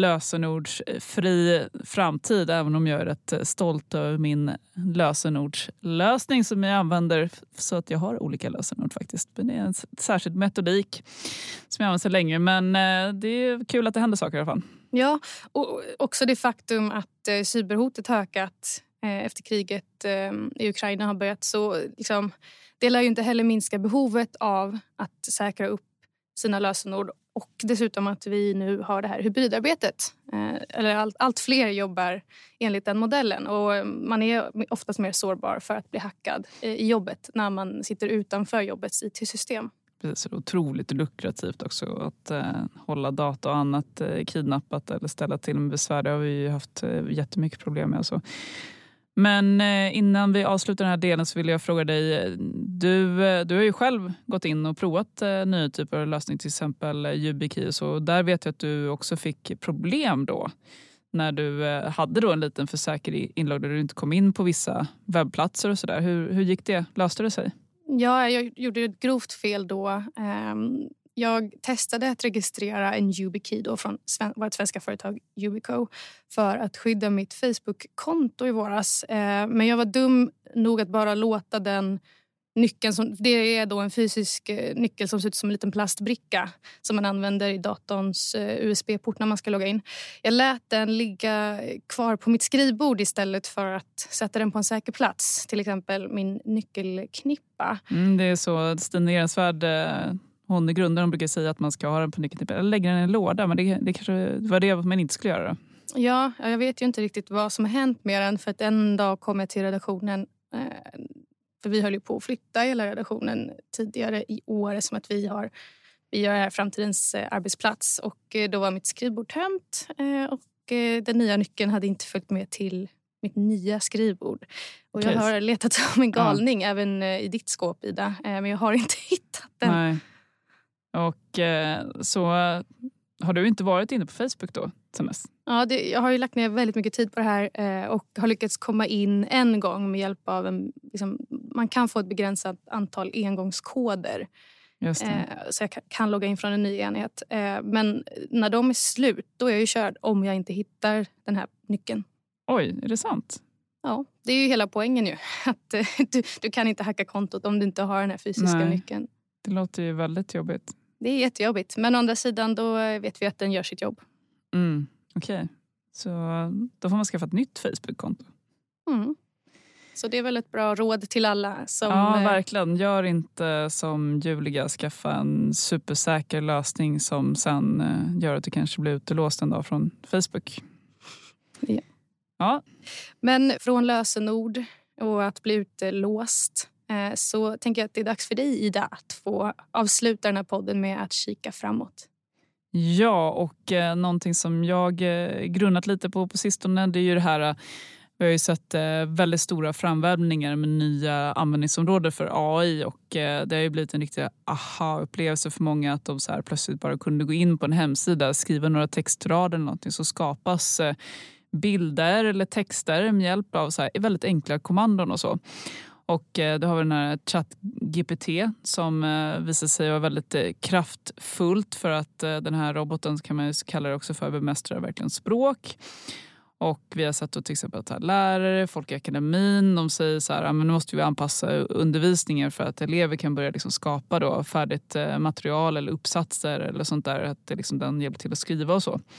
Speaker 5: lösenordsfri framtid, även om jag är rätt stolt över min lösenordslösning som jag använder så att jag har olika lösenord faktiskt. Men det är en särskild metodik som jag använder så länge, men det är kul att det händer saker i alla fall.
Speaker 13: Ja, och också det faktum att eh, cyberhotet har ökat eh, efter kriget eh, i Ukraina har börjat. Så liksom, det lär ju inte heller minska behovet av att säkra upp sina lösenord. Och dessutom att vi nu har det här hybridarbetet. Eh, eller allt, allt fler jobbar enligt den modellen. Och man är oftast mer sårbar för att bli hackad eh, i jobbet när man sitter utanför jobbets I T-system.
Speaker 5: Precis, det är otroligt lukrativt också att eh, hålla data och annat eh, kidnappat eller ställa till med besvär. Det har vi ju haft eh, jättemycket problem med. Alltså. Men eh, innan vi avslutar den här delen så vill jag fråga dig. Du, eh, du har ju själv gått in och provat eh, nya typer av lösning, till exempel eh, YubiKey. Så där vet jag att du också fick problem då. När du eh, hade då en liten för säker inlogg där du inte kom in på vissa webbplatser och sådär. Hur, hur gick det? Löste det sig?
Speaker 13: Ja, jag gjorde ett grovt fel då. Jag testade att registrera en YubiKey då från vårt svenska företag Yubico för att skydda mitt Facebook-konto i våras. Men jag var dum nog att bara låta den nyckeln, som, det är då en fysisk nyckel som ser ut som en liten plastbricka som man använder i datorns U S B-port när man ska logga in. Jag lät den ligga kvar på mitt skrivbord istället för att sätta den på en säker plats. Till exempel min nyckelknippa.
Speaker 5: Mm, det är så Stina Ehrensvärd, hon i grunden brukar säga att man ska ha den på nyckelknippa eller lägga den i en låda, men det, det kanske var det man inte skulle göra.
Speaker 13: Ja, jag vet ju inte riktigt vad som har hänt med den, för att en dag kom jag till redaktionen. För vi höll ju på att flytta hela redaktionen tidigare i år, som att vi har vi gör här framtidens arbetsplats. Och då var mitt skrivbord tömt och den nya nyckeln hade inte följt med till mitt nya skrivbord. Och jag har letat som en galning ja. även i ditt skåp, Ida. Men jag har inte hittat den.
Speaker 5: Nej. Och så har du inte varit inne på Facebook då?
Speaker 13: Ja, det, jag har ju lagt ner väldigt mycket tid på det här eh, och har lyckats komma in en gång med hjälp av en... Liksom, man kan få ett begränsat antal engångskoder.
Speaker 5: Just det.
Speaker 13: Eh, så jag kan, kan logga in från en ny enhet. Eh, men när de är slut, då är jag ju körd om jag inte hittar den här nyckeln.
Speaker 5: Oj, är det sant?
Speaker 13: Ja, det är ju hela poängen ju. Att eh, du, du kan inte hacka kontot om du inte har den här fysiska
Speaker 5: Nej,
Speaker 13: nyckeln.
Speaker 5: Det låter ju väldigt jobbigt.
Speaker 13: Det är jättejobbigt. Men å andra sidan då vet vi att den gör sitt jobb.
Speaker 5: Mm, okej. Okay. Så då får man skaffa ett nytt Facebook-konto.
Speaker 13: Mm. Så det är väl ett bra råd till alla som...
Speaker 5: Ja, verkligen. Gör inte som Julia. Skaffa en supersäker lösning som sen gör att du kanske blir utelåst en dag från Facebook.
Speaker 13: Ja.
Speaker 5: Ja.
Speaker 13: Men från lösenord och att bli utelåst så tänker jag att det är dags för dig, Ida, att få avsluta den här podden med att kika framåt.
Speaker 5: Ja, och eh, någonting som jag eh, grunnat lite på på sistone, det är ju det här, eh, vi har ju sett eh, väldigt stora framvävningar med nya användningsområden för A I och eh, det har ju blivit en riktig aha-upplevelse för många att de så här plötsligt bara kunde gå in på en hemsida, skriva några textrader eller någonting, så skapas eh, bilder eller texter med hjälp av så här väldigt enkla kommandon och så. Och eh, då har vi den här ChatGPT som eh, visar sig vara väldigt eh, kraftfullt för att eh, den här roboten kan man ju kalla det också för bemästrar verkligen språk. Och vi har sett då till exempel att lärare, folk i akademin, de säger så här, men nu måste vi anpassa undervisningen för att elever kan börja liksom skapa då färdigt eh, material eller uppsatser eller sånt där, att det liksom den hjälper till att skriva och så.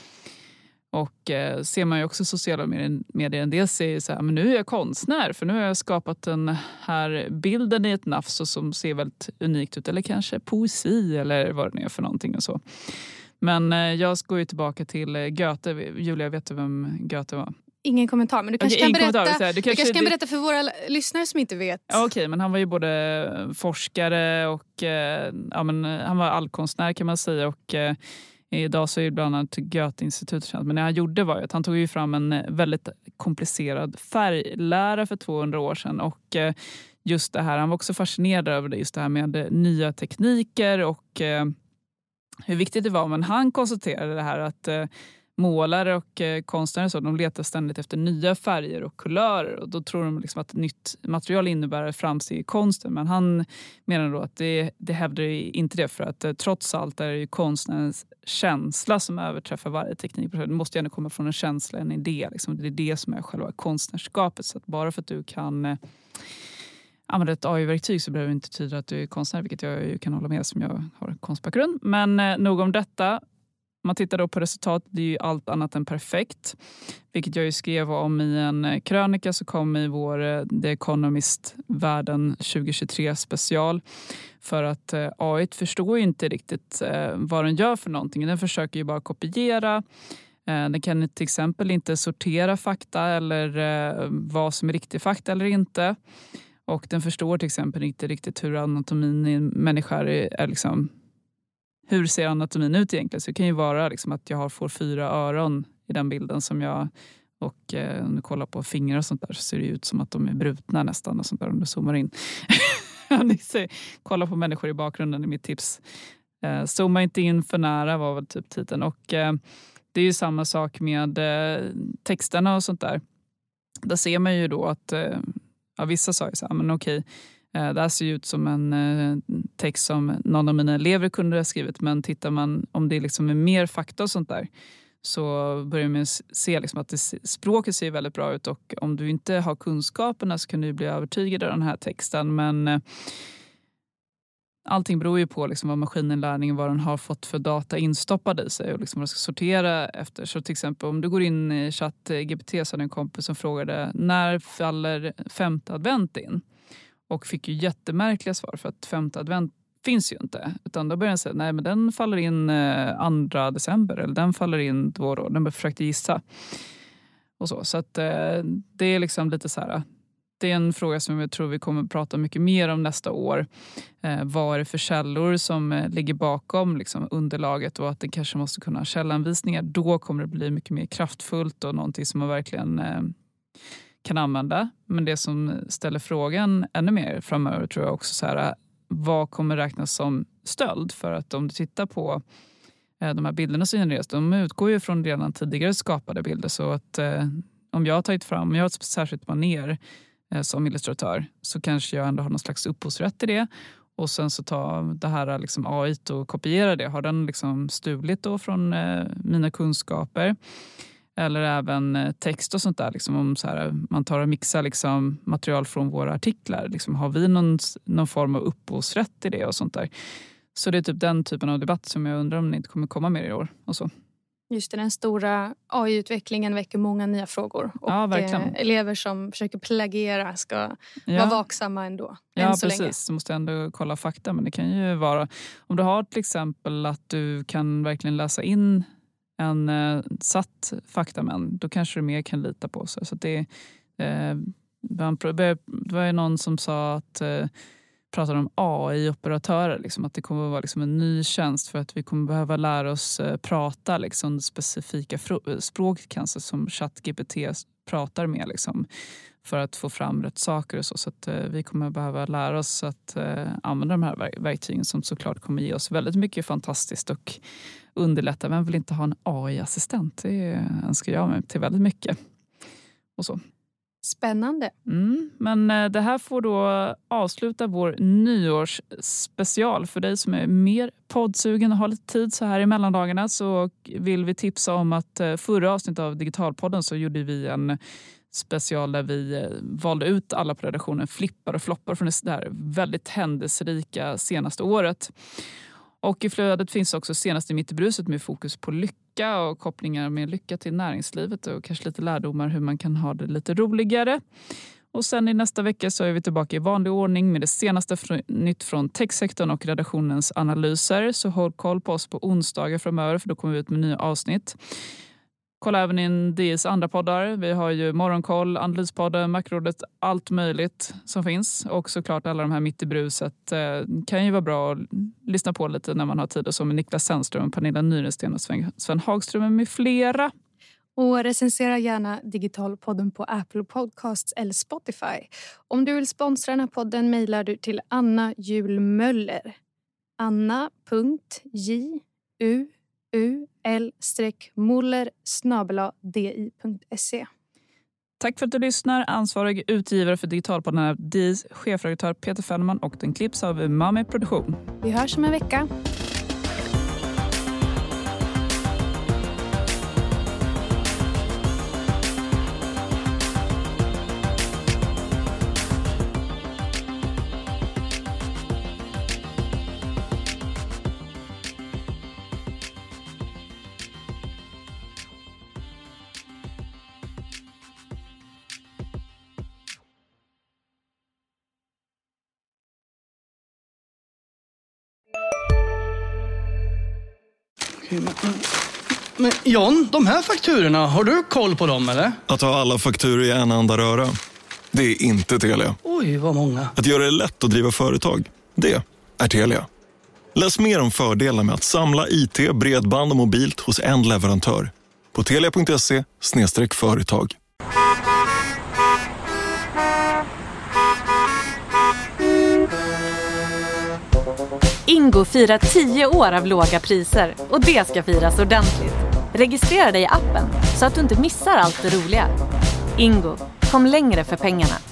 Speaker 5: Och eh, ser man ju också sociala medier, en del säger så här, men nu är jag konstnär för nu har jag skapat den här bilden i ett nafs som ser väldigt unikt ut, eller kanske poesi eller vad det är för någonting och så. Men eh, jag går ju tillbaka till eh, Goethe. Julia, vet du vem Goethe var?
Speaker 13: Ingen kommentar, men du kanske,
Speaker 5: okay,
Speaker 13: kan, berätta,
Speaker 5: du
Speaker 13: du
Speaker 5: kanske,
Speaker 13: kanske kan
Speaker 5: du...
Speaker 13: berätta för våra lyssnare som inte vet.
Speaker 5: Ja, okej, okay, men han var ju både forskare och eh, ja, men, han var allkonstnär kan man säga, och eh, idag så är det bland annat Goethe-institutet. Men det han gjorde var ju att han tog ju fram en väldigt komplicerad färglära för tvåhundra år sedan. Och just det här, han var också fascinerad över det, just det här med nya tekniker och hur viktigt det var. Men han konstaterade det här att målare och konstnärer så, de letar ständigt efter nya färger och kulörer. Och då tror de liksom att nytt material innebär framsteg i konsten. Men han menar då att det, det hävdar inte det, för att trots allt är det ju konstnärens känsla som överträffar varje teknik. Det måste ju ändå komma från en känsla, en idé. Liksom. Det är det som är själva konstnärskapet. Så att bara för att du kan eh, använda ett A I-verktyg så behöver det inte betyda att du är konstnär, vilket jag ju kan hålla med som jag har konstbakgrund. Men eh, nog om detta. man tittar då på resultat, det är ju allt annat än perfekt. Vilket jag ju skrev om i en krönika som kom i vår The Economist-världen tjugohundratjugotre special. För att eh, A I förstår ju inte riktigt eh, vad den gör för någonting. Den försöker ju bara kopiera. Eh, den kan till exempel inte sortera fakta eller eh, vad som är riktig fakta eller inte. Och den förstår till exempel inte riktigt hur anatomin i en människa är, är liksom... Hur ser anatomin ut egentligen? Så det kan ju vara liksom att jag har, får fyra öron i den bilden som jag... Och eh, om du kollar på fingrar och sånt där så ser det ut som att de är brutna nästan och sånt där om du zoomar in. Ni ser, kolla på människor i bakgrunden i mitt tips. Eh, zooma inte in för nära var väl typ titeln. Och eh, det är ju samma sak med eh, texterna och sånt där. Där ser man ju då att eh, ja, vissa sa ju så här, men okej. Det här ser ju ut som en eh, text som någon av mina elever kunde ha skrivit. Men tittar man om det liksom är mer fakta och sånt där så börjar man se liksom att det, språket ser väldigt bra ut. Och om du inte har kunskaperna så kan du bli övertygad av den här texten. Men eh, allting beror ju på liksom vad maskininlärningen, vad den har fått för data instoppad i sig. Och liksom vad den ska sortera efter. Så till exempel om du går in i ChatGPT så hade en kompis som frågade när faller femte advent in? Och fick ju jättemärkliga svar för att femte advent finns ju inte. Utan då började jag säga, nej men den faller in eh, andra december. Eller den faller in då och då. Den försökte gissa. Och så. Så att eh, det är liksom lite så här. Det är en fråga som jag tror vi kommer att prata mycket mer om nästa år. Eh, vad är det för källor som eh, ligger bakom liksom, underlaget. Och att det kanske måste kunna ha källanvisningar. Då kommer det bli mycket mer kraftfullt. Och någonting som man verkligen... Eh, kan använda. Men det som ställer frågan ännu mer framöver tror jag också så här, vad kommer räknas som stöld? För att om du tittar på eh, de här bilderna som genereras, de utgår ju från redan tidigare skapade bilder. Så att eh, om jag har tagit fram, om jag har ett särskilt manér eh, som illustratör så kanske jag ändå har någon slags upphovsrätt i det. Och sen så tar det här liksom A I och kopierar det. Har den liksom stulit då från eh, mina kunskaper? Eller även text och sånt där. Liksom om så här, man tar och mixar liksom material från våra artiklar. Liksom, har vi någon, någon form av upphovsrätt i det och sånt där. Så det är typ den typen av debatt som jag undrar om det inte kommer komma mer i år. Och så.
Speaker 13: Just det, den stora A I-utvecklingen väcker många nya frågor. Och
Speaker 5: ja, verkligen.
Speaker 13: Eh, elever som försöker plagiera ska
Speaker 5: ja.
Speaker 13: vara vaksamma ändå.
Speaker 5: Ja,
Speaker 13: så
Speaker 5: precis.
Speaker 13: Länge.
Speaker 5: Du måste ändå kolla fakta. Men det kan ju vara... Om du har till exempel att du kan verkligen läsa in en eh, satt faktamen, då kanske du mer kan lita på sig. Så att det, eh, det var ju någon som sa att eh, pratade om A I-operatörer, liksom, att det kommer att vara liksom en ny tjänst för att vi kommer behöva lära oss eh, prata liksom, specifika fr- språk kanske som ChatGPT pratar med liksom, för att få fram rätt saker och så. Så att eh, vi kommer behöva lära oss att eh, använda de här verk- verktygen som såklart kommer ge oss väldigt mycket fantastiskt och underlätta. Vem vill inte ha en A I-assistent? Det önskar jag mig till väldigt mycket. Och så.
Speaker 13: Spännande.
Speaker 5: Mm, men eh, det här får då avsluta vår nyårsspecial. För dig som är mer poddsugen och har lite tid så här i mellandagarna så vill vi tipsa om att eh, förra avsnittet av Digitalpodden så gjorde vi en special där vi valde ut alla på redaktionen flippar och floppar från det här väldigt händelserika senaste året. Och i flödet finns också senaste mitt i bruset med fokus på lycka och kopplingar med lycka till näringslivet och kanske lite lärdomar hur man kan ha det lite roligare. Och sen i nästa vecka så är vi tillbaka i vanlig ordning med det senaste fr- nytt från techsektorn och redaktionens analyser. Så håll koll på oss på onsdagar framöver för då kommer vi ut med nya avsnitt. Kolla även in D Is andra poddar. Vi har ju Morgonkoll, Analyspodden, Makrorådet, allt möjligt som finns. Och såklart alla de här mitt i bruset eh, kan ju vara bra att lyssna på lite när man har tid. Och så med Niklas Sennström, Pernilla Nyrensten och Sven, Sven Hagström med flera.
Speaker 13: Och recensera gärna Digitalpodden på Apple Podcasts eller Spotify. Om du vill sponsra den här podden mejlar du till Anna Julmöller. anna punkt j u u l muller snabel-a d i punkt se.
Speaker 5: Tack för att du lyssnar. Ansvarig utgivare för Digitalpodden är D Is chefredaktör Peter Fällman och den klipps av Mami Produktion.
Speaker 13: Vi hörs om en vecka.
Speaker 14: Men, men John, de här fakturorna, har du koll på dem eller?
Speaker 15: Att ha alla fakturor i en enda röra, det är inte Telia.
Speaker 14: Oj, vad många.
Speaker 15: Att göra det lätt att driva företag, det är Telia. Läs mer om fördelar med att samla I T, bredband och mobilt hos en leverantör på telia punkt se slash företag.
Speaker 16: Ingo firar tio år av låga priser och det ska firas ordentligt. Registrera dig i appen så att du inte missar allt det roliga. Ingo, kom längre för pengarna.